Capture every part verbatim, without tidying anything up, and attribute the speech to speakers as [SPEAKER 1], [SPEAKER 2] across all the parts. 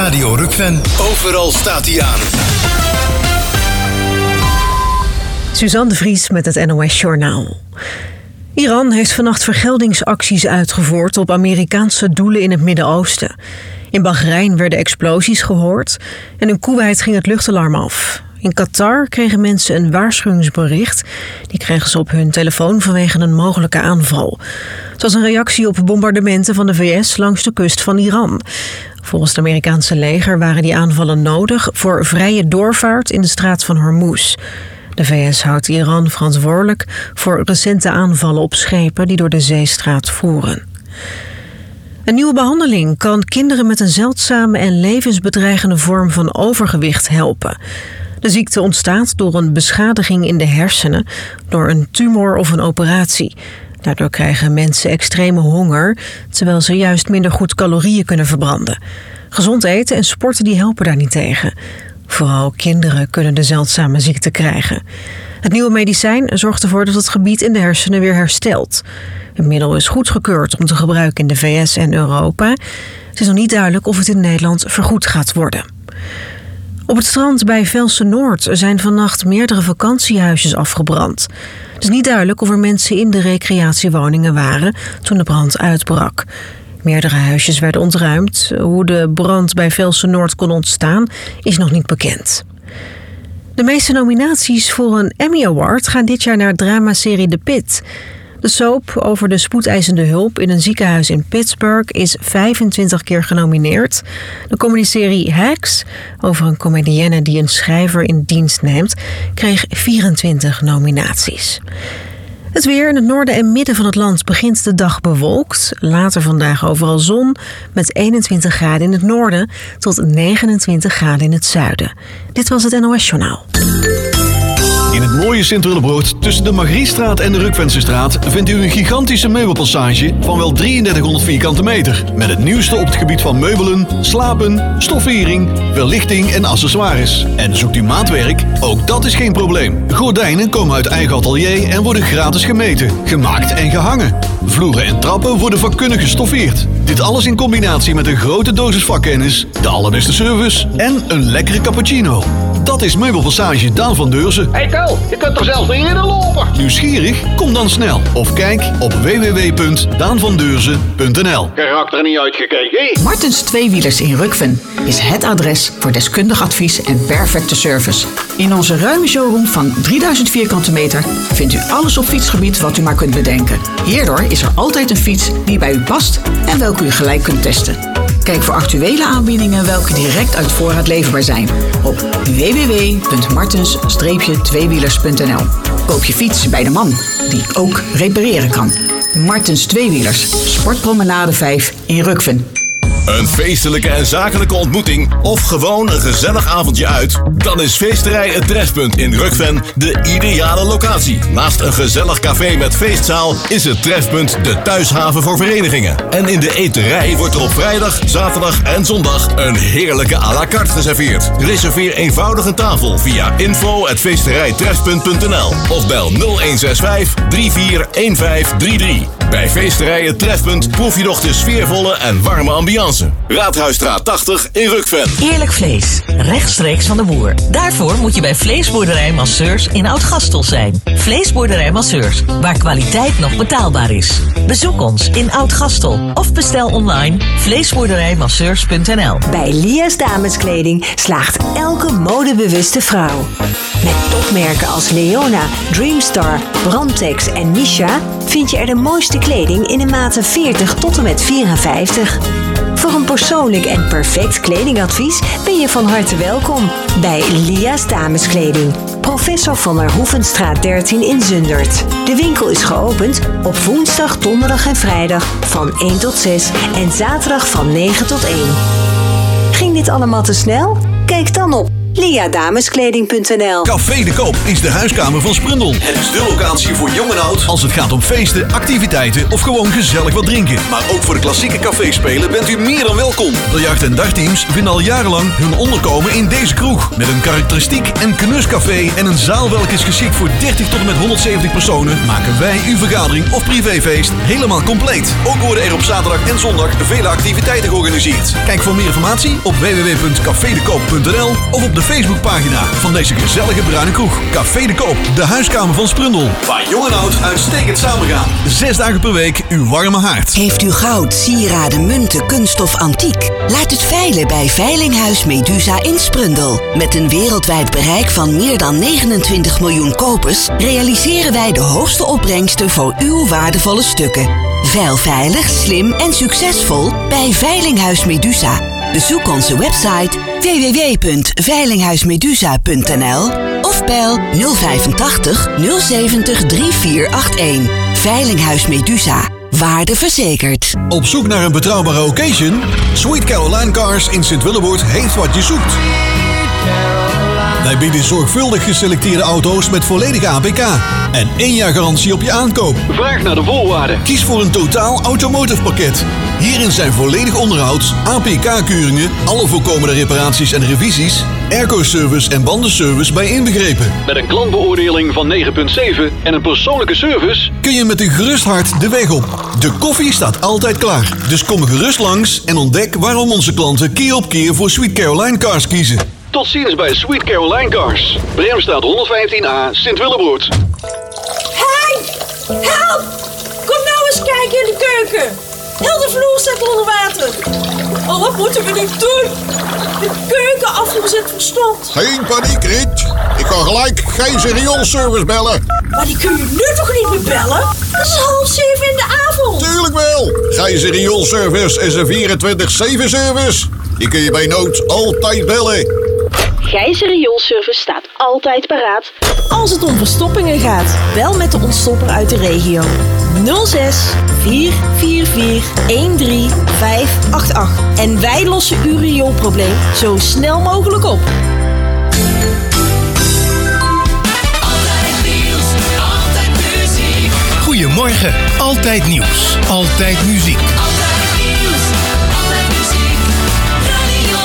[SPEAKER 1] Radio Rukven. Overal staat hij aan.
[SPEAKER 2] Suzanne de Vries met het N O S Journaal. Iran heeft vannacht vergeldingsacties uitgevoerd op Amerikaanse doelen in het Midden-Oosten. In Bahrein werden explosies gehoord en in Koeweit ging het luchtalarm af. In Qatar kregen mensen een waarschuwingsbericht. Die kregen ze op hun telefoon vanwege een mogelijke aanval. Het was een reactie op bombardementen van de V S langs de kust van Iran. Volgens het Amerikaanse leger waren die aanvallen nodig voor vrije doorvaart in de straat van Hormuz. De V S houdt Iran verantwoordelijk voor recente aanvallen op schepen die door de zeestraat voeren. Een nieuwe behandeling kan kinderen met een zeldzame en levensbedreigende vorm van overgewicht helpen. De ziekte ontstaat door een beschadiging in de hersenen, door een tumor of een operatie. Daardoor krijgen mensen extreme honger, terwijl ze juist minder goed calorieën kunnen verbranden. Gezond eten en sporten die helpen daar niet tegen. Vooral kinderen kunnen de zeldzame ziekte krijgen. Het nieuwe medicijn zorgt ervoor dat het gebied in de hersenen weer herstelt. Het middel is goedgekeurd om te gebruiken in de V S en Europa. Het is nog niet duidelijk of het in Nederland vergoed gaat worden. Op het strand bij Velsen-Noord zijn vannacht meerdere vakantiehuisjes afgebrand. Het is niet duidelijk of er mensen in de recreatiewoningen waren toen de brand uitbrak. Meerdere huisjes werden ontruimd. Hoe de brand bij Velsen-Noord kon ontstaan is nog niet bekend. De meeste nominaties voor een Emmy Award gaan dit jaar naar dramaserie The Pitt. De soap over de spoedeisende hulp in een ziekenhuis in Pittsburgh is vijfentwintig keer genomineerd. De comedyserie Hacks, over een comedienne die een schrijver in dienst neemt, kreeg vierentwintig nominaties. Het weer in het noorden en midden van het land begint de dag bewolkt. Later vandaag overal zon met eenentwintig graden in het noorden tot negenentwintig graden in het zuiden. Dit was het N O S Journaal.
[SPEAKER 3] In het mooie Sint-Willebroord tussen de Margriestraat en de Rukvensestraat vindt u een gigantische meubelpassage van wel drieëndertighonderd vierkante meter. Met het nieuwste op het gebied van meubelen, slapen, stoffering, verlichting en accessoires. En zoekt u maatwerk? Ook dat is geen probleem. Gordijnen komen uit eigen atelier en worden gratis gemeten, gemaakt en gehangen. Vloeren en trappen worden vakkundig gestoffeerd. Dit alles in combinatie met een grote dosis vakkennis, de allerbeste service en een lekkere cappuccino. Dat is Meubelpassage Daan van Deurzen.
[SPEAKER 4] Hey Tel, je kunt toch zelfs niet eerder lopen?
[SPEAKER 3] Nieuwsgierig? Kom dan snel. Of kijk op w w w punt daan van deurzen punt n l.
[SPEAKER 4] Je raakt er niet uitgekeken.
[SPEAKER 5] Martens Tweewielers in Rukven is het adres voor deskundig advies en perfecte service. In onze ruime showroom van drieduizend vierkante meter vindt u alles op fietsgebied wat u maar kunt bedenken. Hierdoor is er altijd een fiets die bij u past en welke u gelijk kunt testen. Kijk voor actuele aanbiedingen welke direct uit voorraad leverbaar zijn op w w w punt martens tweewielers punt n l. Koop je fiets bij de man die ook repareren kan. Martens Tweewielers, Sportpromenade vijf in Rukven.
[SPEAKER 6] Een feestelijke en zakelijke ontmoeting of gewoon een gezellig avondje uit? Dan is Feesterij Het Trefpunt in Rukven de ideale locatie. Naast een gezellig café met feestzaal is het Trefpunt de thuishaven voor verenigingen. En in de eterij wordt er op vrijdag, zaterdag en zondag een heerlijke à la carte geserveerd. Reserveer eenvoudig een tafel via info at feesterijtrefpunt punt n l of bel nul een zes vijf drie vier een vijf drie drie. Bij Feesterij Het Trefpunt proef je nog de sfeervolle en warme ambiance. Raadhuisstraat tachtig in Rukven.
[SPEAKER 7] Eerlijk vlees, rechtstreeks van de boer. Daarvoor moet je bij Vleesboerderij Masseurs in Oud-Gastel zijn. Vleesboerderij Masseurs, waar kwaliteit nog betaalbaar is. Bezoek ons in Oud-Gastel of bestel online vleesboerderijmasseurs punt n l.
[SPEAKER 8] Bij Lia's Dameskleding slaagt elke modebewuste vrouw. Met topmerken als Leona, Dreamstar, Brandtex en Misha vind je er de mooiste kleding in de maten veertig tot en met vierenvijftig. Voor een persoonlijk en perfect kledingadvies ben je van harte welkom bij Lia's Dameskleding. Professor van der Hoevenstraat dertien in Zundert. De winkel is geopend op woensdag, donderdag en vrijdag van één tot zes en zaterdag van negen tot één. Ging dit allemaal te snel? Kijk dan op lea dameskleding punt n l.
[SPEAKER 3] Café de Koop is de huiskamer van Sprundel. Het is de locatie voor jong en oud als het gaat om feesten, activiteiten of gewoon gezellig wat drinken. Maar ook voor de klassieke caféspelen bent u meer dan welkom. Biljart- en dagteams vinden al jarenlang hun onderkomen in deze kroeg. Met een karakteristiek en knuscafé en een zaal welke is geschikt voor dertig tot en met honderdzeventig personen, maken wij uw vergadering of privéfeest helemaal compleet. Ook worden er op zaterdag en zondag vele activiteiten georganiseerd. Kijk voor meer informatie op w w w punt café de koop punt n l of op de Facebookpagina van deze gezellige bruine kroeg. Café de Koop, de huiskamer van Sprundel. Waar jong en oud uitstekend samengaan. Zes dagen per week uw warme haard.
[SPEAKER 9] Heeft u goud, sieraden, munten, kunststof, antiek? Laat het veilen bij Veilinghuis Medusa in Sprundel. Met een wereldwijd bereik van meer dan negenentwintig miljoen kopers realiseren wij de hoogste opbrengsten voor uw waardevolle stukken. Veil veilig, slim en succesvol bij Veilinghuis Medusa. Bezoek onze website w w w punt veilinghuismedusa punt n l of bel nul vijfentachtig nul zeventig drie vier acht een. Veilinghuis Medusa. Waarde verzekerd.
[SPEAKER 3] Op zoek naar een betrouwbare occasion? Sweet Caroline Cars in Sint-Willeboord heeft wat je zoekt. Wij bieden zorgvuldig geselecteerde auto's met volledige A P K en één jaar garantie op je aankoop.
[SPEAKER 4] Vraag naar de voorwaarden.
[SPEAKER 3] Kies voor een totaal automotive pakket. Hierin zijn volledig onderhoud, A P K-keuringen, alle voorkomende reparaties en revisies, airco-service en bandenservice bij inbegrepen.
[SPEAKER 4] Met een klantbeoordeling van negen komma zeven en een persoonlijke service
[SPEAKER 3] Kun je met een gerust hart de weg op. De koffie staat altijd klaar. Dus kom gerust langs en ontdek waarom onze klanten keer op keer voor Sweet Caroline Cars kiezen.
[SPEAKER 4] Tot ziens bij Sweet Caroline Cars. Bremstraat honderdvijftien A, Sint-Willeboord.
[SPEAKER 10] Hey! Help! Kom nou eens kijken in de keuken. Heel de vloer staat onder water. Oh, wat moeten we nu doen? De keukenafval zit verstomd.
[SPEAKER 11] Geen paniek, Riet. Ik kan gelijk Gijzer rioolservice bellen.
[SPEAKER 10] Maar die kun je nu toch niet meer bellen? Het is half zeven in de avond.
[SPEAKER 11] Tuurlijk wel. Gijzer rioolservice is een vierentwintig zeven service. Die kun je bij nood altijd bellen.
[SPEAKER 12] Gijzer Rioolservice staat altijd paraat.
[SPEAKER 10] Als het om verstoppingen gaat, bel met de ontstopper uit de regio. nul zes vier vier vier een drie vijf acht acht. En wij lossen uw rioolprobleem zo snel mogelijk op.
[SPEAKER 1] Altijd nieuws, altijd muziek. Goedemorgen, altijd nieuws, altijd muziek. Altijd nieuws, altijd muziek. Radio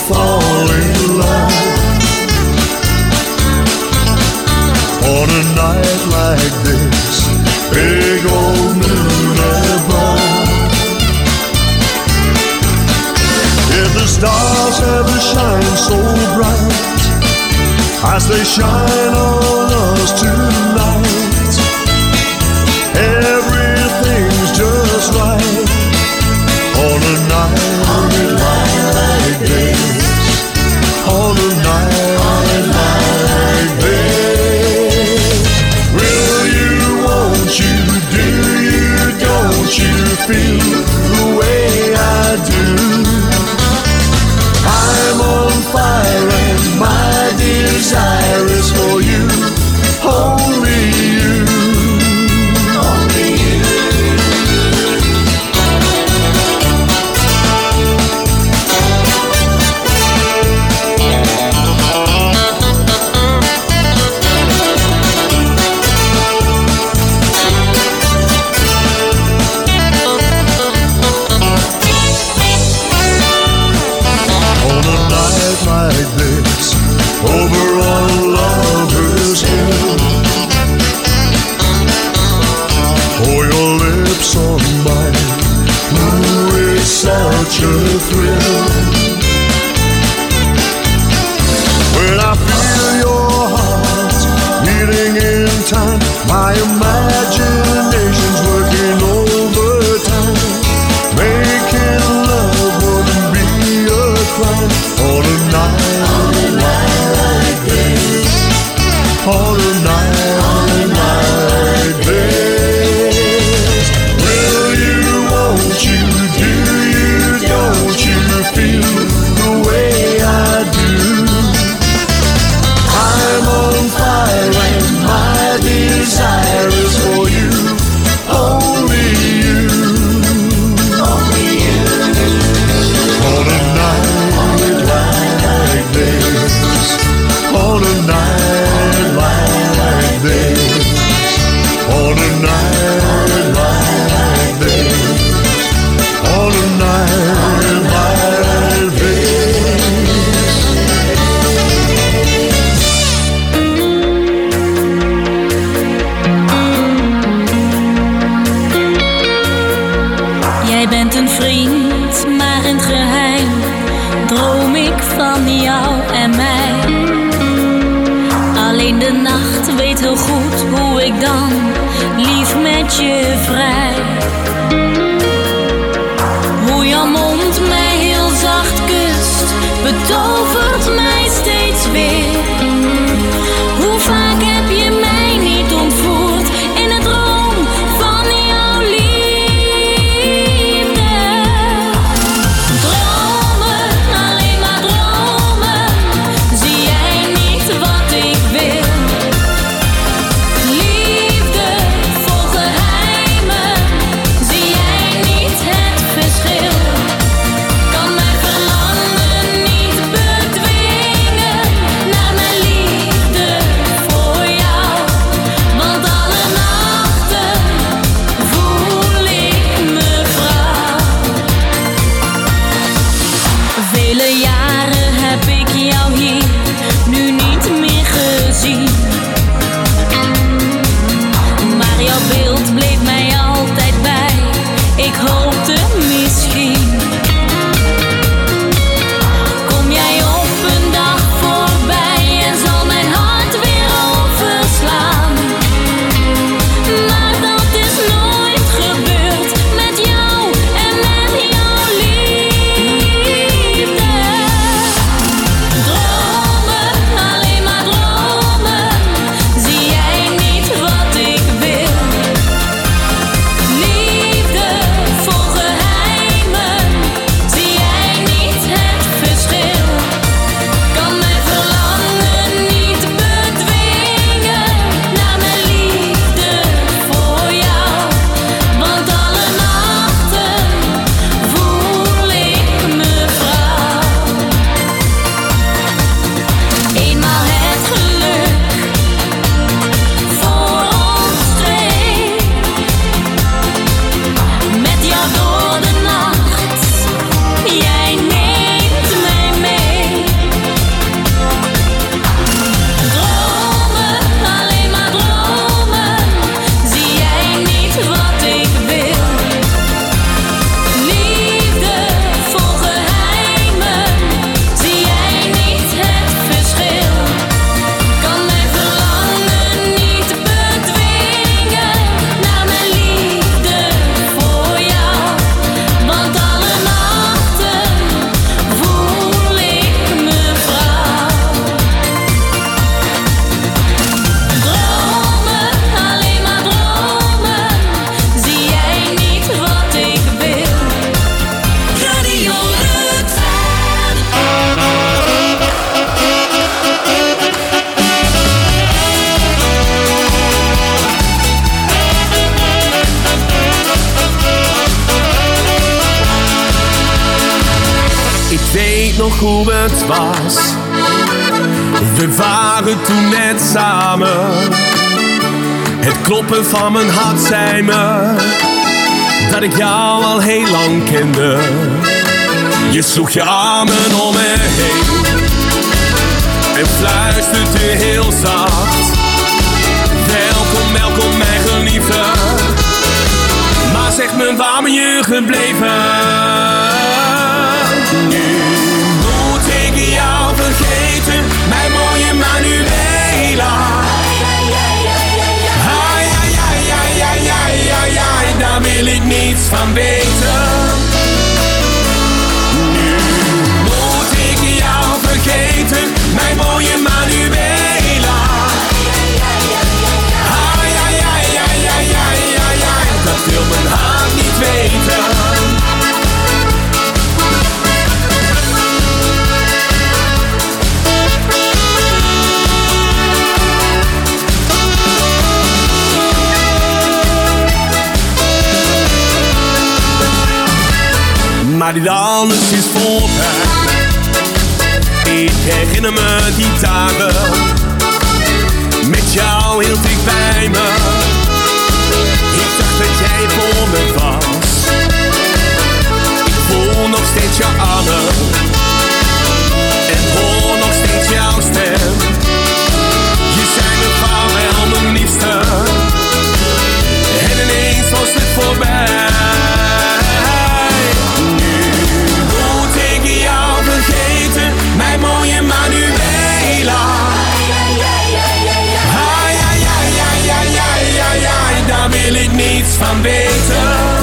[SPEAKER 13] fall in love. On a night like this, big old moon above. If the stars ever shine so bright as they shine on us tonight, everything's just right. On a night like this, on a night like this, will you, won't you, do you, don't you feel the way I do? I'm on fire and my desire is for you, only you, only you. Like this, over on Lover's Hill, pour your lips on mine, ooh, it's such a thrill. When I feel your heart beating in time, my imagination's working overtime, making love wouldn't be a crime. On a night like this, on a night like this, will you, won't you, do you, don't you feel the way I do? I'm on fire and my desire is for you, only you, only you. On a night like this, on a night like this, on a night like this, on a night like this.
[SPEAKER 14] Jij bent een vriend, maar in het geheim droom ik van jou en mij. Alleen de nacht weet heel goed hoe ik dan lief met je vrij. Hoe jouw mond mij heel zacht kust, betovert mij steeds weer. Hoe vaak heb je mij niet ontvoerd in het droom van jouw liefde. Dromen, alleen maar dromen, zie jij niet wat ik wil. Liefde vol geheimen, zie jij niet het verschil. Kan mijn verlangen niet bedwingen naar mijn liefde.
[SPEAKER 15] nog hoe het was. We waren toen net samen. Het kloppen van mijn hart zei me dat ik jou al heel lang kende. Je sloeg je armen om me heen en fluisterde heel zacht: welkom, welkom mijn geliefde. Maar zeg me, waar ben je gebleven? Nu moet ik jou vergeten, mijn mooie Manuela. Ai, ai, ai, ai, ai, ai, ai, ai, daar wil ik niets van weten. Nu moet ik jou vergeten, mijn mooie Manuela. Ai, ai, ai, ai, ai, ai, ai, ai, dat wil mijn hart niet weten. Maar die dans is voorbij. Ik herinner me die dagen met jou heel dicht bij me. Ik dacht dat jij voor me was. Ik voel nog steeds jouw armen en hoor nog steeds jouw stem. Je zei me vaarwel mijn liefste en ineens was het voorbij. Mijn mooie Manuela. Ai, ai, ai, ai, ai, ai, ai, ai, daar wil ik niets van weten.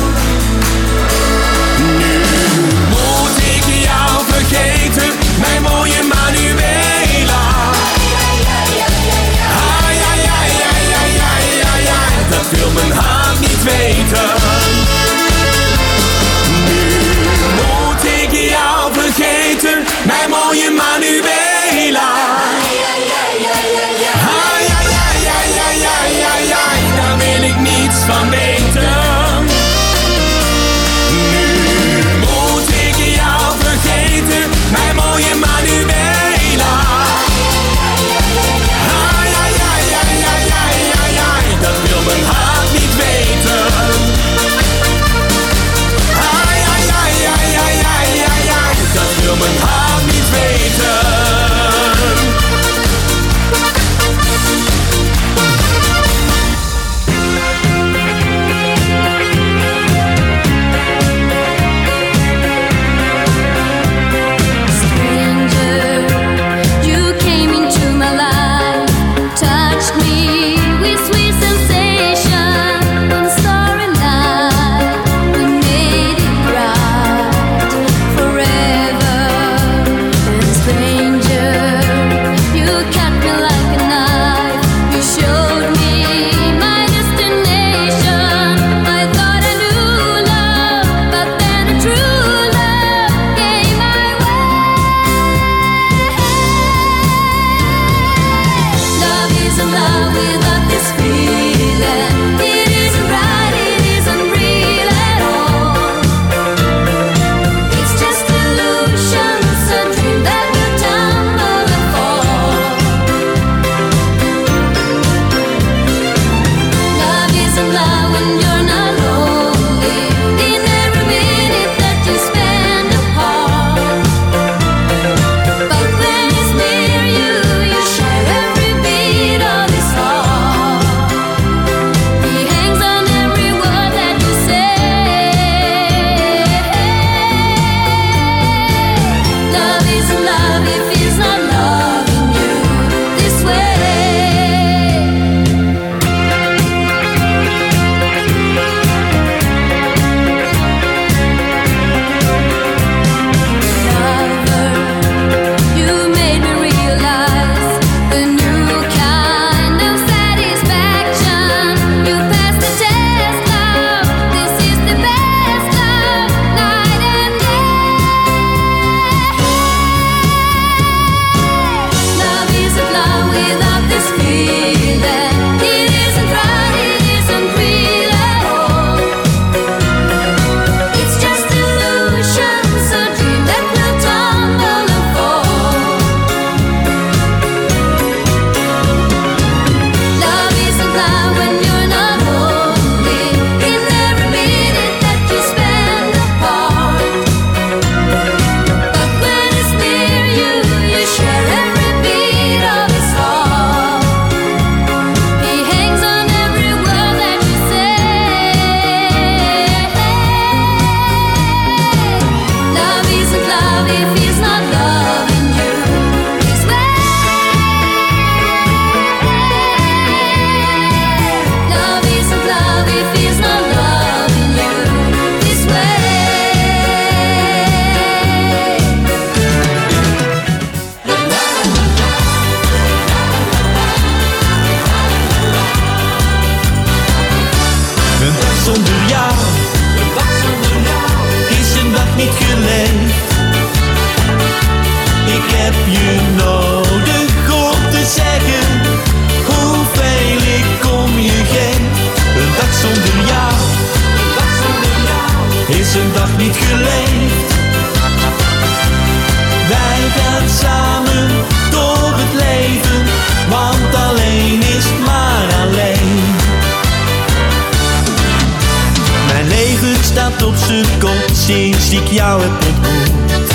[SPEAKER 16] jou heb ontmoet.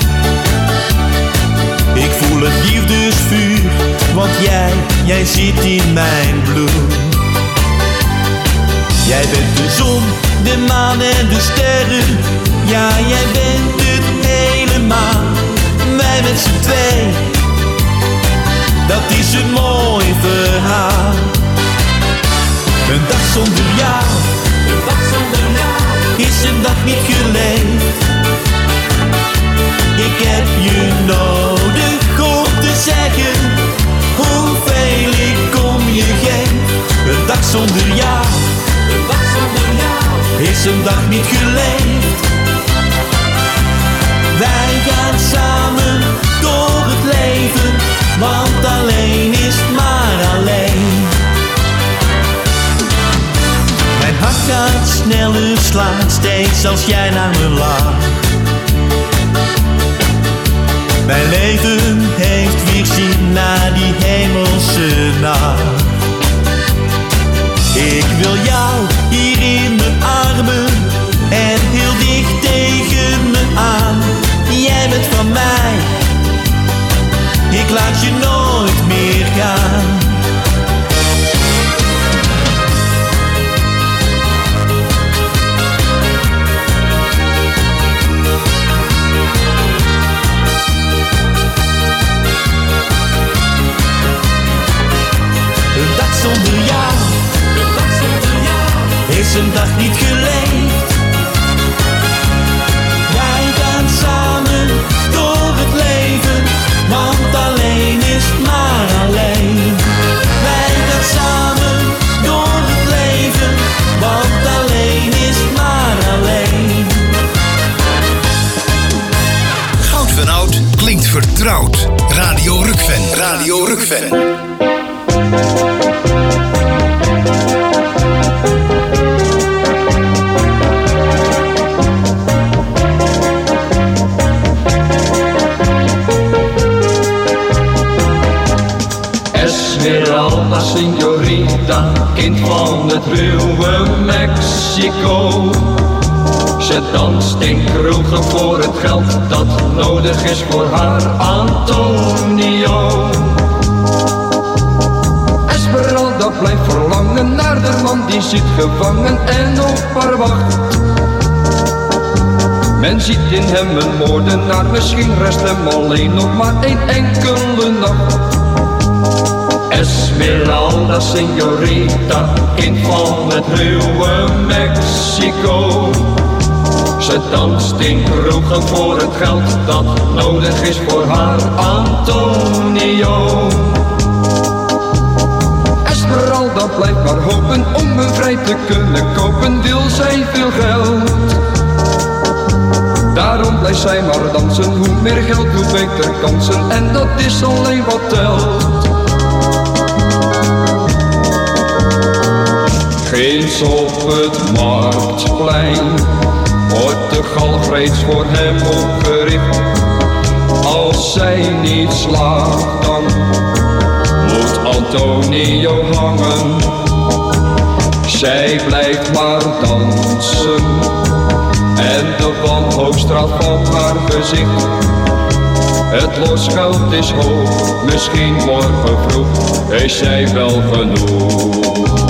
[SPEAKER 16] Ik voel het liefdesvuur, want jij, jij zit in mijn bloed. Jij bent de zon, de maan en de sterren. Ja, jij bent het helemaal. Wij met z'n twee, dat is een mooi verhaal. Een dag zonder jou, een dag zonder jou, is een dag niet geleefd. Ik heb je nodig om te zeggen hoeveel ik om je geef. Een dag zonder jou, een dag zonder jou, is een dag niet geleefd. Wij gaan samen door het leven, want alleen is het maar alleen. Mijn hart gaat sneller slaan, steeds als jij naar me lacht. Mijn leven heeft weer zin naar die hemelse nacht. Ik wil jou hier in mijn armen en heel dicht tegen me aan. Jij bent van mij, ik laat je nooit meer gaan. Een dag zonder jou, een dag zonder jou, is een dag niet geleefd. Wij gaan samen door het leven, want alleen is het maar alleen. Wij gaan samen door het leven, want alleen is het maar alleen.
[SPEAKER 1] Goud van Oud klinkt vertrouwd. Radio Rukven. Radio Rukven.
[SPEAKER 17] Esmeralda, señorita, kind van het ruwe Mexico. Ze danst in kroegen voor het geld dat nodig is voor haar Antonio. Esmeralda blijft verlangen naar de man die zit gevangen en op haar wacht. Men ziet in hem een moordenaar, misschien rest hem alleen nog maar één enkele nacht. Esmeralda, señorita, kind van het ruwe Mexico. Ze danst in kroegen voor het geld dat nodig is voor haar Antonio. Esmeralda blijft maar hopen om hem vrij te kunnen kopen, wil zij veel geld. Daarom blijft zij maar dansen, hoe meer geld, hoe beter kansen, en dat is alleen wat telt. Ginds op het marktplein wordt de galg reeds voor hem opgericht. Als zij niet slaagt, dan moet Antonio hangen. Zij blijft maar dansen en de wanhoop straalt van haar gezicht. Het losgeld is hoog, misschien morgen vroeg is zij wel genoeg.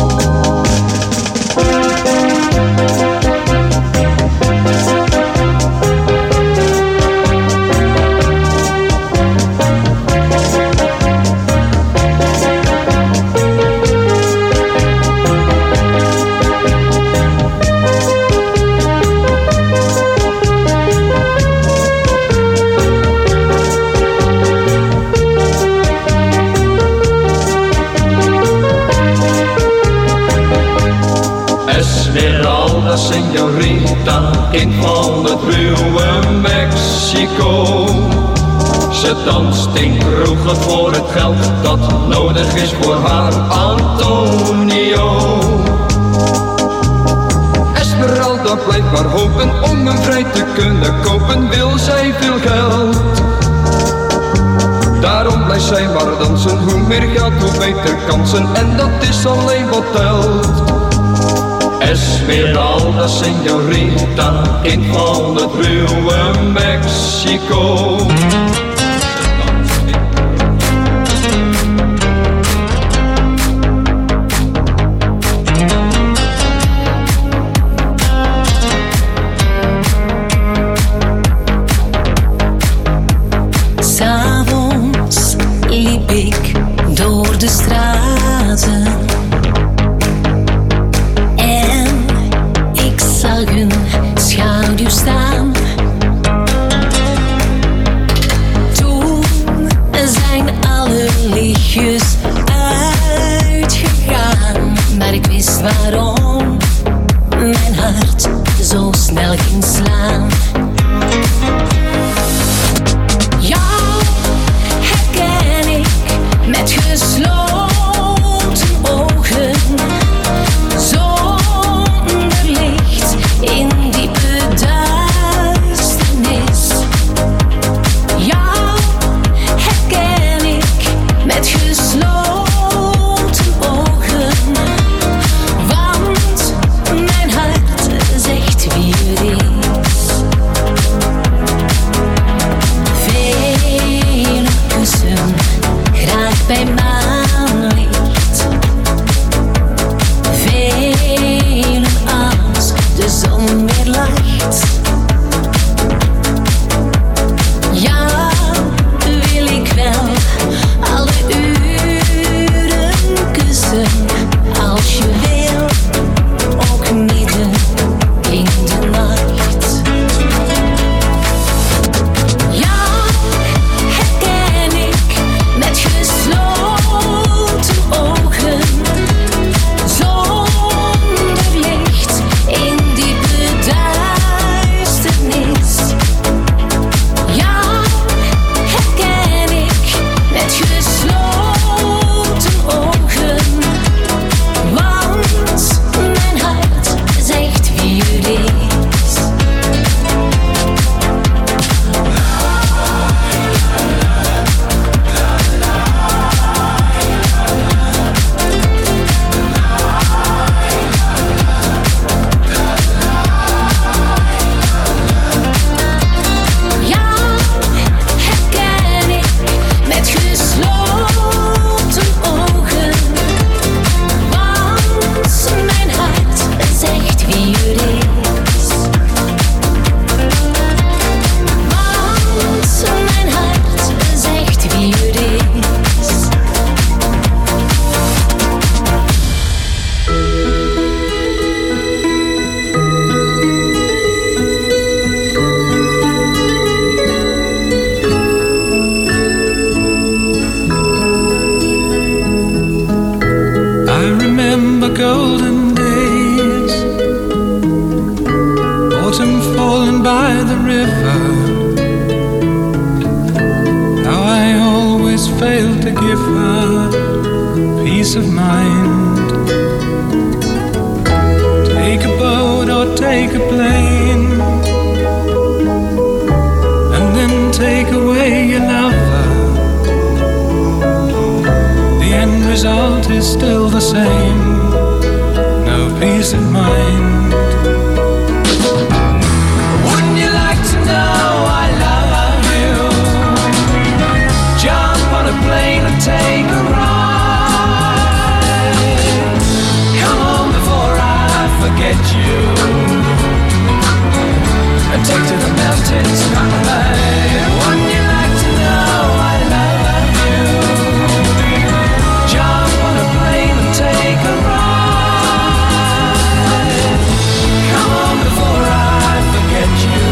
[SPEAKER 17] Señorita, kind van het ruwe Mexico. Ze danst in kroegen voor het geld dat nodig is voor haar Antonio. Esmeralda blijft maar hopen om hem vrij te kunnen kopen, wil zij veel geld. Daarom blijft zij maar dansen, hoe meer geld, hoe beter kansen, en dat is alleen wat telt. Esmeralda, Esmeralda, señorita, kind van het ruwe Mexico.
[SPEAKER 14] S'avonds liep ik door de straten en ik zag een schaduw staan. Toen zijn alle lichtjes uitgegaan, maar ik wist waarom mijn hart zo snel ging slaan. Met gesloten ogen, zonder licht in diepe duisternis. Jou herken ik met gesloten ogen, want mijn hart zegt wie het is. Vele kussen graag bij maanlicht, velen als de zon weer lacht. Ja, wil ik wel alle uren kussen, als je wil, ook midden in de nacht. Ja, herken ik met gesloten ogen, zonder licht in diepe duisternis. Ja, herken ik met gesloten ogen, want mijn hart zegt wie het is. Ja, herken ik met gesloten ogen, want mijn hart zegt wie het is. Want mijn hart zegt wie het is.
[SPEAKER 18] I remember golden days, autumn falling by the river. How I always failed to give her peace of mind. Take a boat or take a plane, and then take away your lover. The end result is still the same, no peace of mind. Wouldn't you like to know I love you? Jump on a plane and take a ride. Come on before I forget you, and take to the mountains and hide. Wouldn't you like to know I love you? Jump on a plane and take a ride. Come on before I forget you,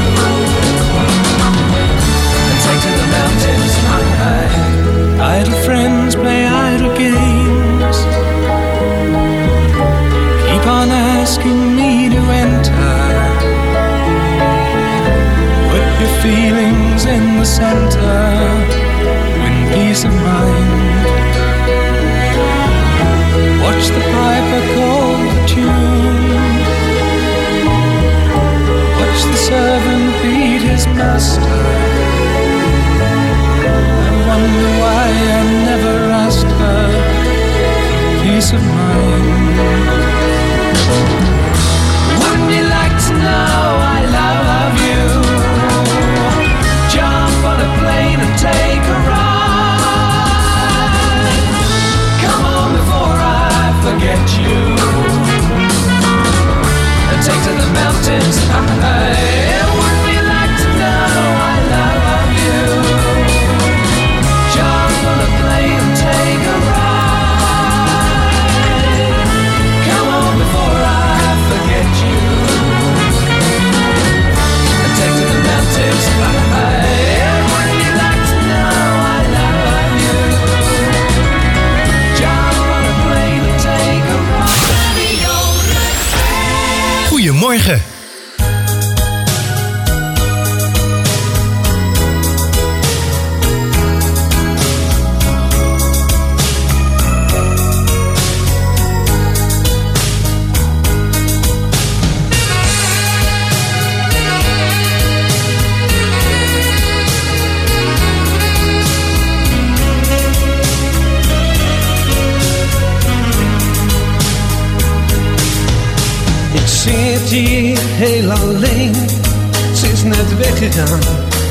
[SPEAKER 18] and take to the mountains and hide. Idle friends play idle games, keep on asking me to enter. Put your feelings in the center, win peace of mind. Watch the piper call the tune, watch the servant feed his master, and wonder why I never asked her for peace of mind. mountains high. Would we like to know I love you? Jump on a plane, take a ride. Come on before I forget you. And take to the mountains high. Would we like to know I love you? Jump on a plane and take a ride.
[SPEAKER 1] Goedemorgen.
[SPEAKER 19] Ik zit hier heel alleen, ze is net weggegaan.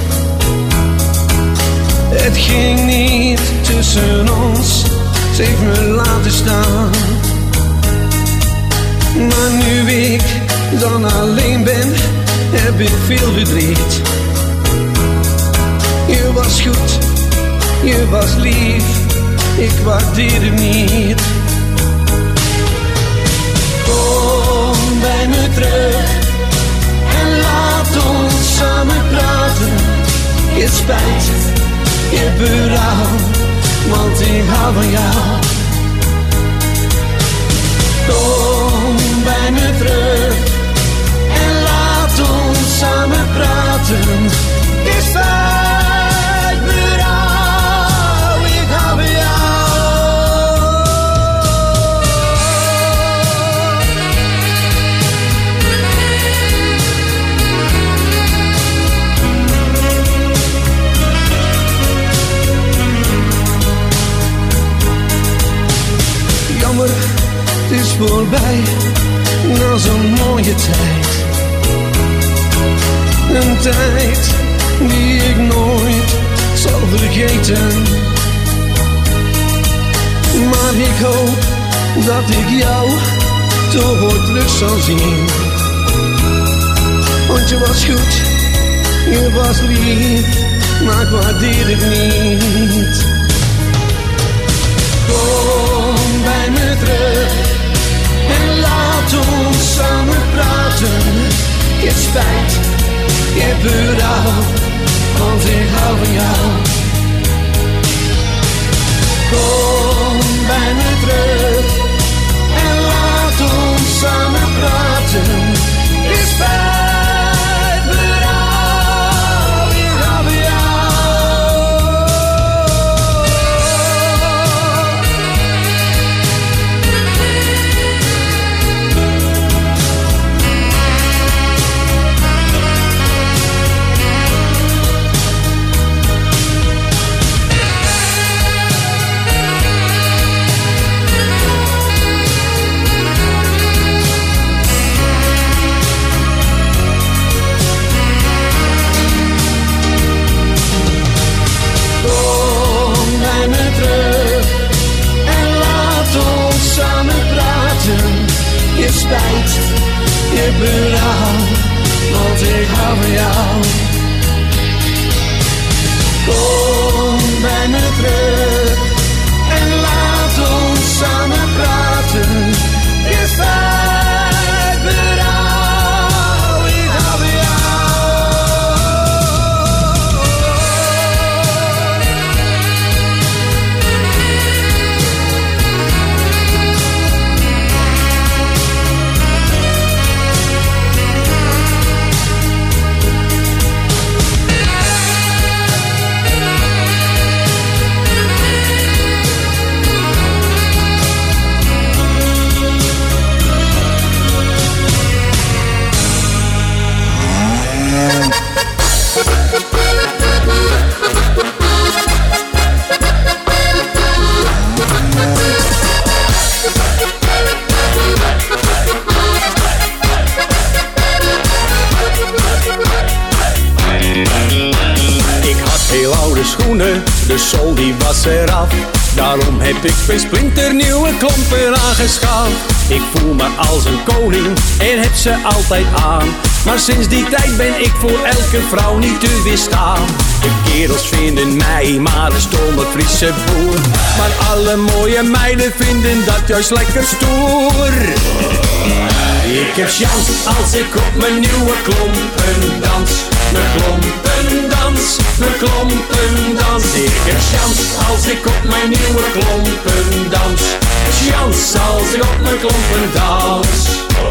[SPEAKER 19] Het ging niet tussen ons, ze heeft me laten staan. Maar nu ik dan alleen ben, heb ik veel verdriet. Je was goed, je was lief, ik waardeer het niet. Kom bij me terug en laat ons samen praten. Je spijt, je berouw, want ik hou van jou. Kom bij me terug en laat ons samen praten. Je spijt, berouw, ik hou van jou. Jammer, het is voorbij, na zo'n mooie tijd. Een tijd die ik nooit zal vergeten. Maar ik hoop dat ik jou toch ooit terug zal zien. Want je was goed, je was lief, maar ik waardeer het niet. Kom bij me terug en laat ons samen praten. Je spijt, je berouw, want ik hou van jou. Kom bij me terug en laat ons samen praten. Je spijt, berouw, ik hou van jou. Je spijt, je berouw, want ik hou van jou. Kom bij me terug en laat ons samen praten. Je spijt, berouw, ik hou van jou.
[SPEAKER 20] de sol die was eraf. Daarom heb ik twee splinternieuwe klompen aangeschaft. Ik voel me als een koning en heb ze altijd aan. Maar sinds die tijd ben ik voor elke vrouw niet te weerstaan. De kerels vinden mij maar een stomme Friese boer. Maar alle mooie meiden vinden dat juist lekker stoer. Ik heb chance als ik op mijn nieuwe klompen dans. Mijn klompen dans, mijn klompen dans. Ik heb chance als ik op mijn nieuwe klompen dans. Chance als ik op mijn klompen dans.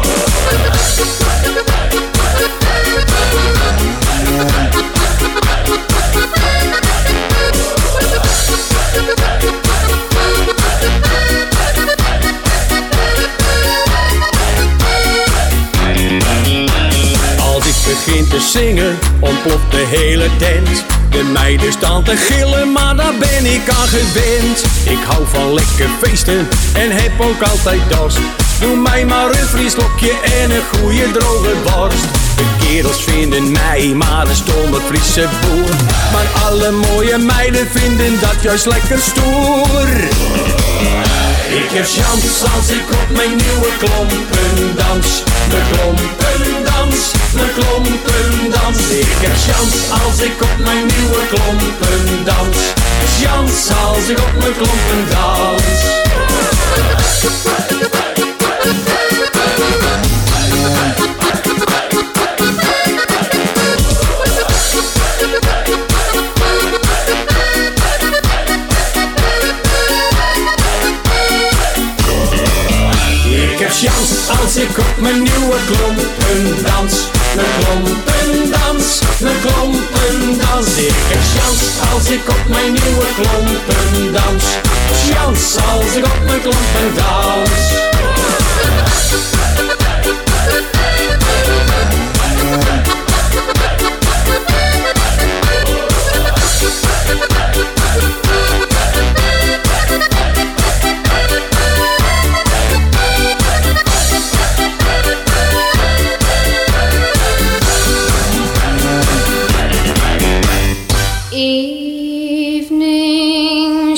[SPEAKER 20] Als ik begin te zingen, ontploft de hele tent. De meiden staan te gillen, maar daar ben ik aan gewend. Ik hou van lekker feesten en heb ook altijd dorst. Doe mij maar een Fries lokje en een goeie droge borst. De kerels vinden mij maar een stomme Friese boer. Maar alle mooie meiden vinden dat juist lekker stoer. Ik heb chance als ik op mijn nieuwe klompen dans. Mijn klompen dans, mijn klompen dans. Ik heb chance als ik op mijn nieuwe klompen dans. Chance als ik op mijn klompen dans. Ik heb chance als ik op mijn nieuwe klompen dans. Mijn klompen dans, mijn klompen dans. Ik heb chance als ik op mijn nieuwe klompen dans. Chance als ik op mijn klompen dans.
[SPEAKER 14] Evening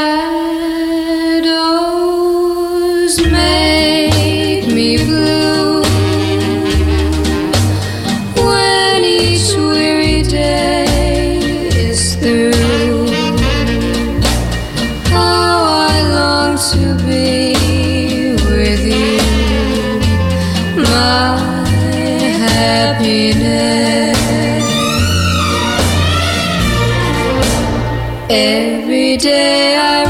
[SPEAKER 14] shadows make me blue when each weary day is through. How I long to be with you, my happiness. Every day I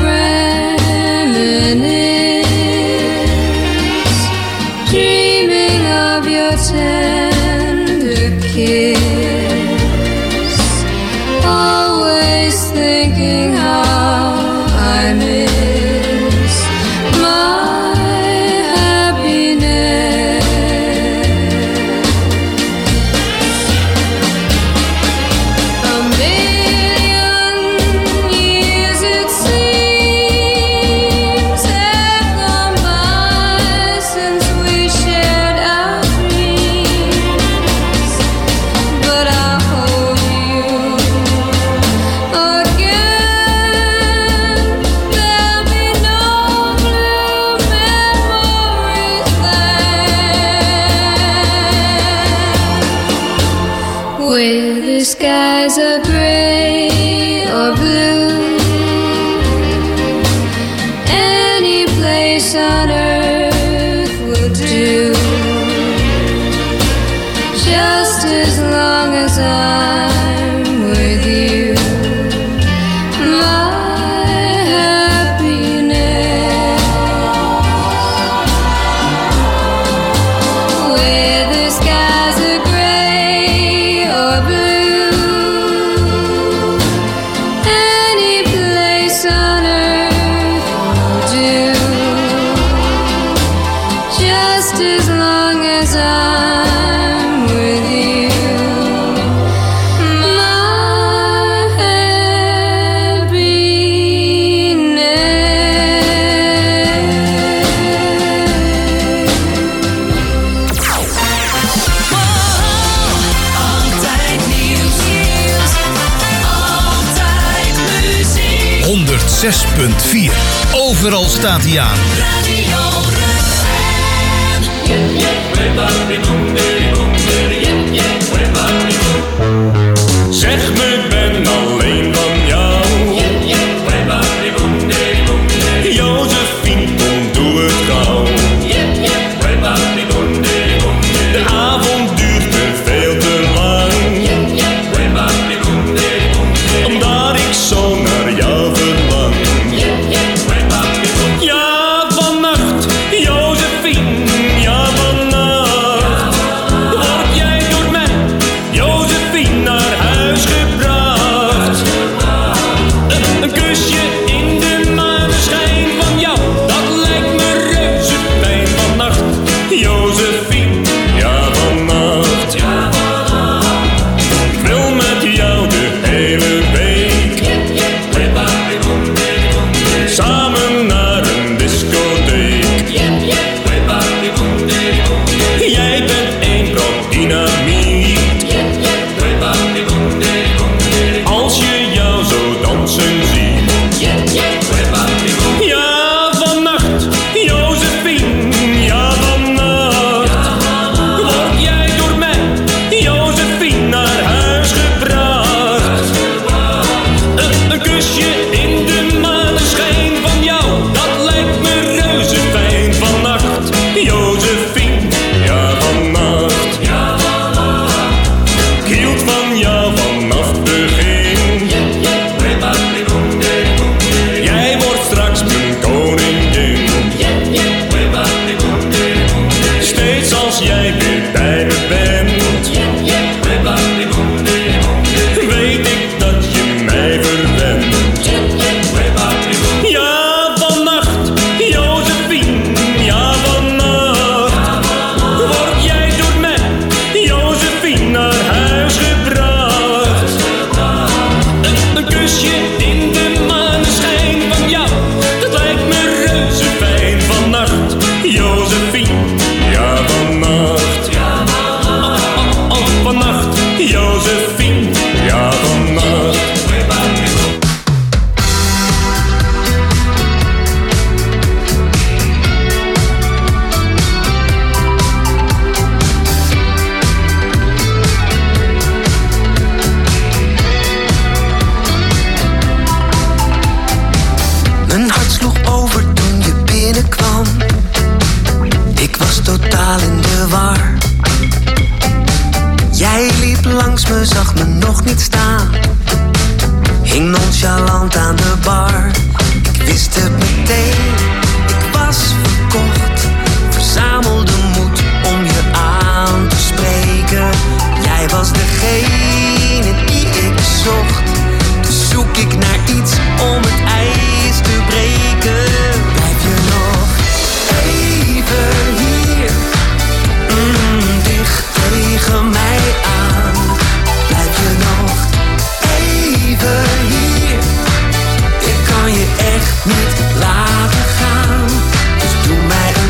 [SPEAKER 14] reminisce, dreaming of your tender kiss, always thinking how I miss my happiness. A million years it seems have gone by since we shared our dreams, but I'll hold you again. There'll be no blue memories then, where the skies are gray or blue. Any place on earth will do, just as long as I'm with you, my happiness. Where the skies are gray or blue, any place on earth will do, just as long as I'm with you, my
[SPEAKER 19] Altijd nieuws, altijd muziek.
[SPEAKER 1] zes punt vier. Overal staat hij aan.
[SPEAKER 15] Zeg me, ik ben alleen van jou. Josephine, kom, doe het gauw. De avond duurt me veel te lang, omdat ik zo naar jou verlang. Ja, vannacht, Josephine, ja, vannacht word jij door mij, Josephine, naar huis gebracht. Een, een kusje in de maneschijn van jou, dat lijkt me reuze fijn. Vannacht, Josephine, ja, vannacht. Ik wil met jou de hele week samen naar een discotheek. Jij bent één brok dynamiet. Als je jou zo dansen ziet. Ja, vannacht, Josephine, ja, vannacht word jij door mij, Josephine, naar huis gebracht. Een, een kusje in de maneschijn van jou, dat lijkt me reuze fijn. Vannacht, Josephine, ja, vannacht. Ik hield van jou vanaf het begin. Jij wordt straks mijn koningin. Steeds als jij weer bij me bent, weet ik dat je mij verwendt. Ja, vannacht, Josephine, ja, vannacht word jij door mij, Josephine, naar huis gebracht. Een, een kusje in de maneschijn van jou, dat lijkt me reuze fijn. Vannacht, Josephine, ja, vannacht. Oh, oh, vannacht, Josephine, ja, vannacht.
[SPEAKER 19] Mijn hart sloeg over toen je binnenkwam. Ik was totaal in de war. Jij liep langs me, zag me nog niet staan. Hing nonchalant aan de bar. Ik wist het meteen, ik was verkocht. Verzamelde moed om je aan te spreken. Jij was degene die ik zocht. Dus zoek ik naar iets om het ijs te breken. Blijf je nog even hier, mm, dicht tegen mij aan. Blijf je nog even hier, ik kan je echt niet laten gaan. Dus doe mij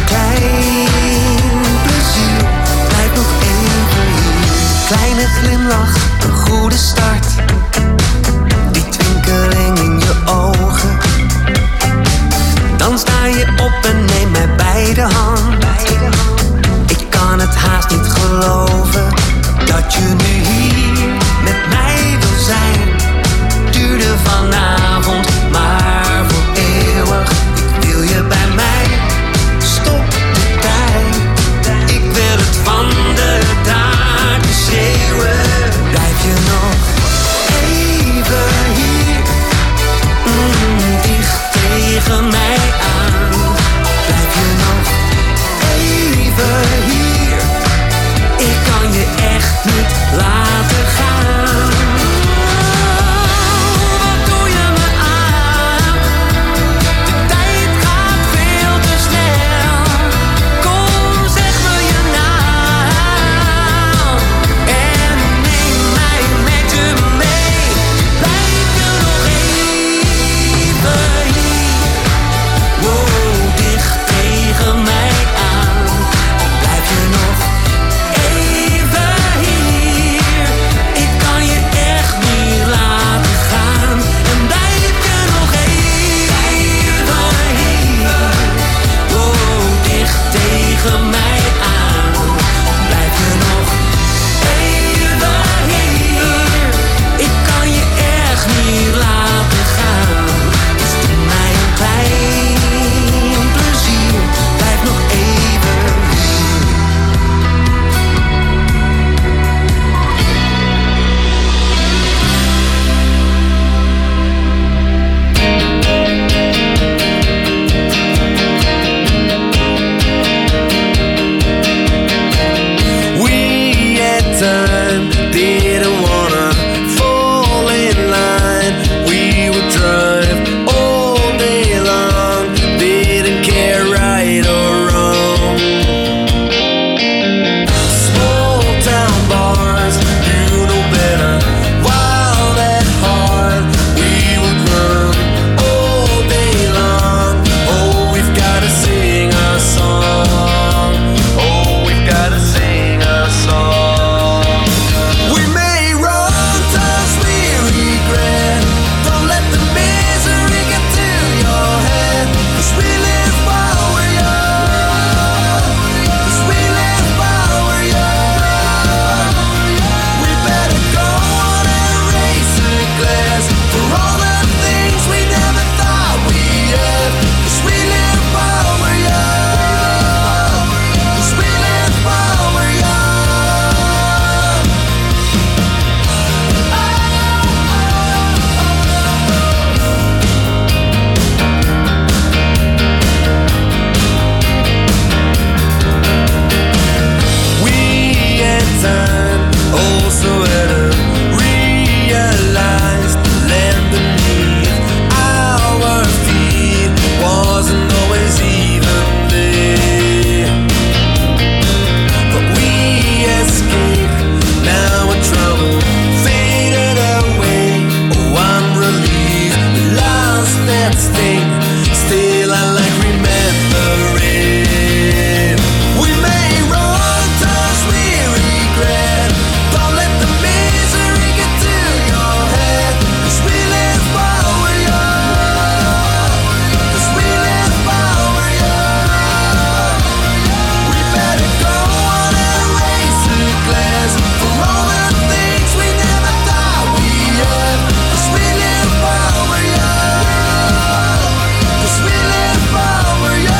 [SPEAKER 19] shine. Also had to realize the land beneath our feet wasn't always evenly. But we escaped, now we're trouble faded away. Oh, I'm relieved we lost that sting. Still I like remembering. We made wrong turns we regret. Don't let the misery get to your head. 'Cause we live while we're young. 'Cause we live while we're young. We better go on and raise a glass for all the things we never thought we had. 'Cause we live while we're young. 'Cause we live while we're young.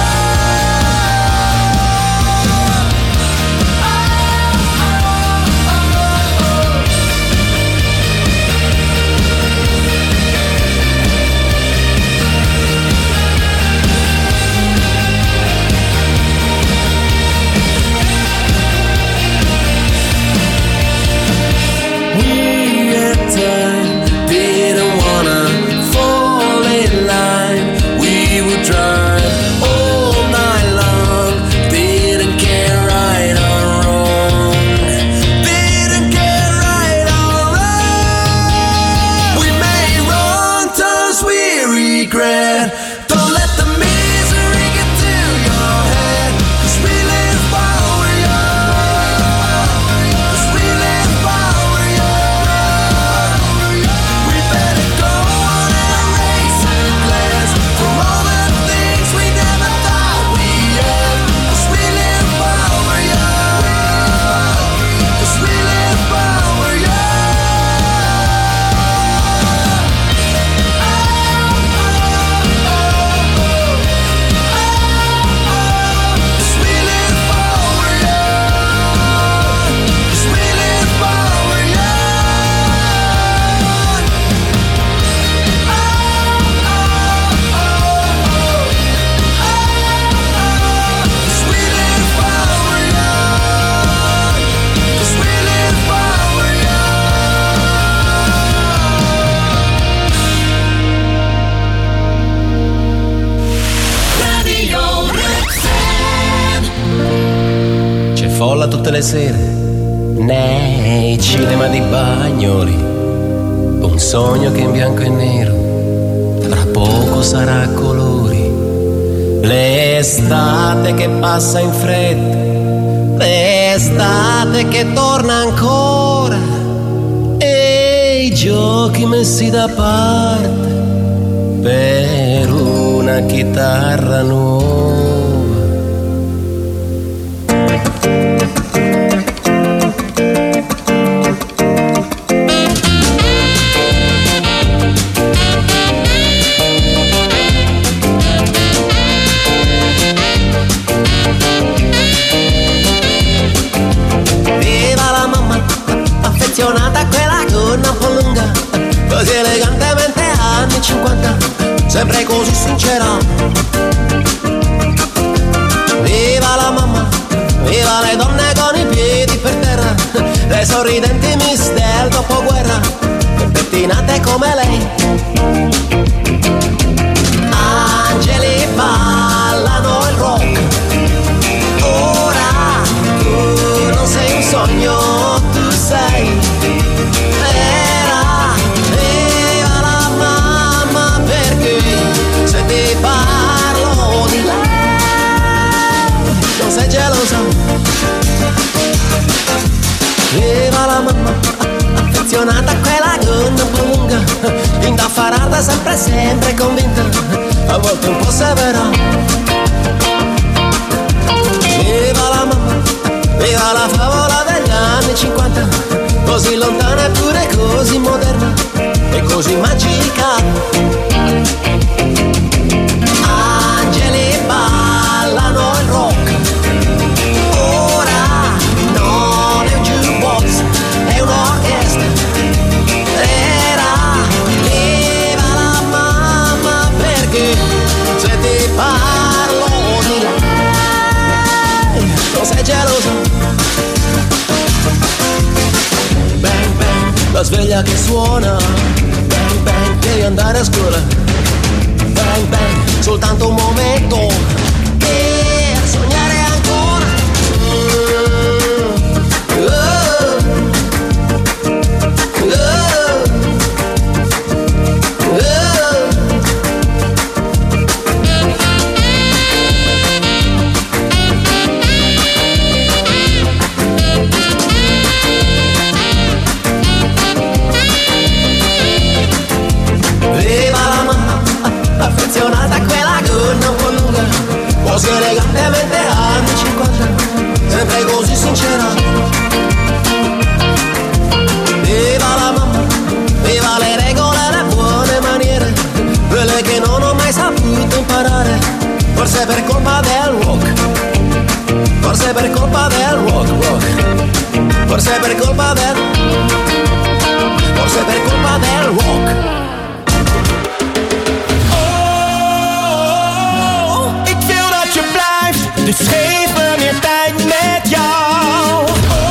[SPEAKER 19] We at time didn't wanna fall in line. We would drive all night long. Didn't care right or wrong. Didn't care right or wrong. We made wrong turns we regret. Don't let the misery get to your head. 'Cause we live while we're young. 'Cause we live while we're young. We better go on and raise a glass for all the things we never thought we had. 'Cause we live while we're young. 'Cause we live while we're young.
[SPEAKER 21] C'è folla tutte le sere nei cinema di Bagnoli. Un sogno che in bianco e nero tra poco sarà a colori. L'estate che passa in fretta, l'estate che torna ancora, e i giochi messi da parte per una chitarra nuova. Affezionata a quella gonna un po' lunga, così elegantemente anni cinquanta, sempre così sincera. Viva la mamma, viva le donne con i piedi per terra, le sorridenti miss del dopoguerra, pettinate come lei. Angeli ballano il rock, ora tu non sei un sogno, tu sei vera. Viva la mamma, perché se ti parlo di lei non sei gelosa. Viva la mamma, affezionata a quella gonna un po' lunga, indaffarata sempre sempre convinta, a volte un po' severa. Viva la mamma, viva la favola degli anni cinquanta, così lontana eppure così moderna e così magica. Angeli ballano il rock, ora non è un jukebox, è un'orchestra. Era viva la mamma, perché se ti parlo di lei non sei geloso. la sveglia che suona. Bang bang, devi andare a scuola. Bang bang, soltanto un momento per sognare ancora. Oh, oh, oh. Viva la mamma, affezionata a quella gonna un po' lunga, quasi elegantemente anni cinquanta, sempre così sincera. Viva la mamma, viva le regole e le buone maniere, quelle che non ho mai saputo imparare, forse per colpa del rock, forse per colpa del rock, rock, forse per colpa del, forse per colpa del rock.
[SPEAKER 13] Dus geef me meer tijd met jou.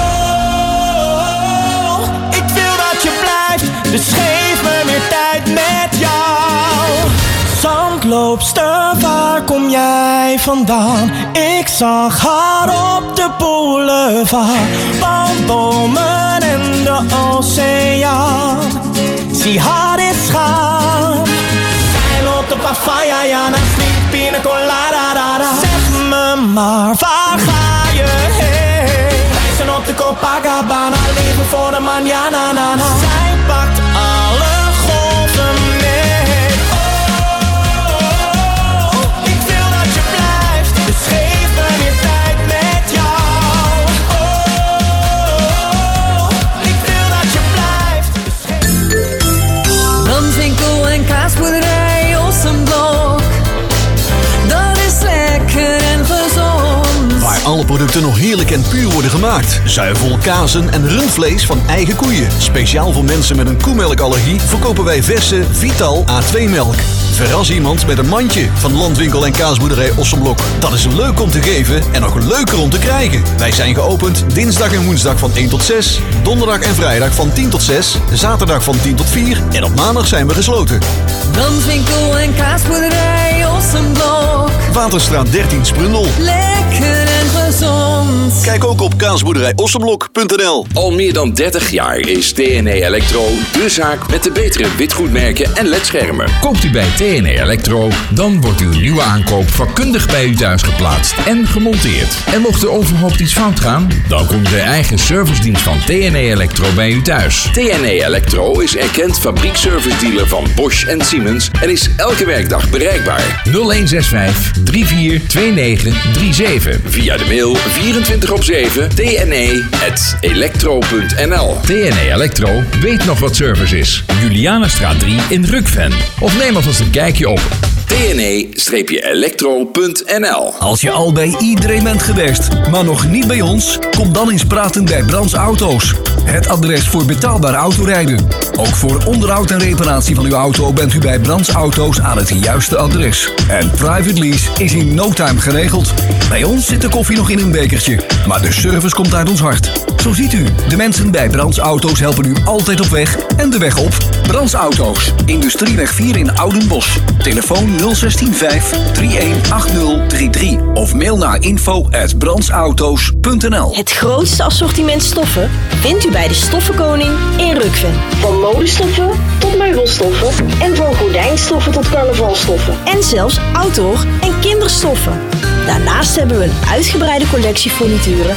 [SPEAKER 13] Oh, ik wil dat je blijft. Dus geef me meer tijd met jou. Zandloopster, waar kom jij vandaan? Ik zag haar op de boulevard. Palmbomen en de oceaan. Zie haar eens gaan. Zij loopt op papaya, ja, naast die pina colada, da, da. Maar waar ga je heen? Wij zijn op de Copacabana, leven voor de manana, na, na. Zij pakt alle golven mee. Oh, oh, oh, ik wil dat je blijft, dus geef me meer tijd met jou. Oh, oh, oh, ik wil dat je blijft, dus geef me.
[SPEAKER 14] Brandwinkel en kaasboerderij Ossenblok, dat is lekker en gezond.
[SPEAKER 3] Waar alle producten nog heerlijk en puur worden gemaakt. Zuivel, kazen en rundvlees van eigen koeien. Speciaal voor mensen met een koemelkallergie verkopen wij verse Vital A twee melk. Verras iemand met een mandje van Landwinkel en kaasboerderij Ossenblok. Dat is leuk om te geven en nog leuker om te krijgen. Wij zijn geopend dinsdag en woensdag van één tot zes. Donderdag en vrijdag van tien tot zes. Zaterdag van tien tot vier. En op maandag zijn we gesloten.
[SPEAKER 14] Brandwinkel en kaasboerderij Ossenblok.
[SPEAKER 3] Waterstraat dertien Sprundel.
[SPEAKER 14] Lekker en gezond.
[SPEAKER 3] Kijk ook op kaasboerderij ossenblok punt n l.
[SPEAKER 2] Al meer dan dertig jaar is T N E Electro de zaak met de betere witgoedmerken en ledschermen.
[SPEAKER 22] Koopt u bij T N E Electro, dan wordt uw nieuwe aankoop vakkundig bij u thuis geplaatst en gemonteerd. En mocht er overhoop iets fout gaan, dan komt de eigen servicedienst van T N E Electro bij u thuis.
[SPEAKER 2] T N E Electro is erkend fabriekservice-dealer van Bosch en Siemens en is elke werkdag bereikbaar.
[SPEAKER 22] nul een zes vijf drie vier twee negen drie zeven.
[SPEAKER 2] Via de mail vierentwintig op zeven t n e at electro punt n l.
[SPEAKER 22] T N E Electro weet nog wat service is. Julianastraat drie in Rukven. Of neem alvast een kijkje op
[SPEAKER 2] T N E electro punt n l.
[SPEAKER 23] Als je al bij iedereen bent geweest, maar nog niet bij ons, kom dan eens praten bij Brands Auto's. Het adres voor betaalbaar autorijden. Ook voor onderhoud en reparatie van uw auto bent u bij Brands Auto's aan het juiste adres. En private lease is in no time geregeld. Bij ons zit de koffie nog in een bekertje, maar de service komt uit ons hart. Zo ziet u, de mensen bij Brands Auto's helpen u altijd op weg en de weg op. Brands Auto's, Industrieweg vier in Oudenbosch. Telefoon nul een zes vijf drie een acht nul drie drie of mail naar info at brandsauto's punt n l.
[SPEAKER 10] Het grootste assortiment stoffen vindt u bij de Stoffenkoning in Rukven. Van modestoffen tot meubelstoffen en van gordijnstoffen tot carnavalstoffen. En zelfs outdoor en kinderstoffen. Daarnaast hebben we een uitgebreide collectie furnituren